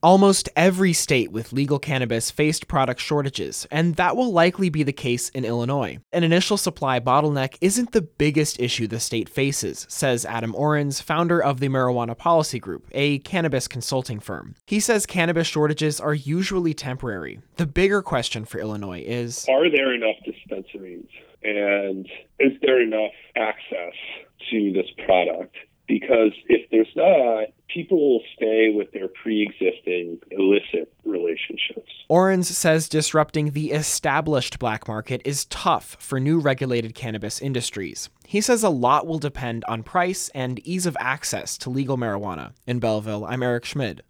Almost every state with legal cannabis faced product shortages, and that will likely be the case in Illinois. An initial supply bottleneck isn't the biggest issue the state faces, says Adam Orens, founder of the Marijuana Policy Group, a cannabis consulting firm. He says cannabis shortages are usually temporary. The bigger question for Illinois is, are there enough dispensaries, and is there enough access to this product? Because if there's not, people will stay with their pre-existing illicit relationships. Orens says disrupting the established black market is tough for new regulated cannabis industries. He says a lot will depend on price and ease of access to legal marijuana. In Belleville, I'm Eric Schmid.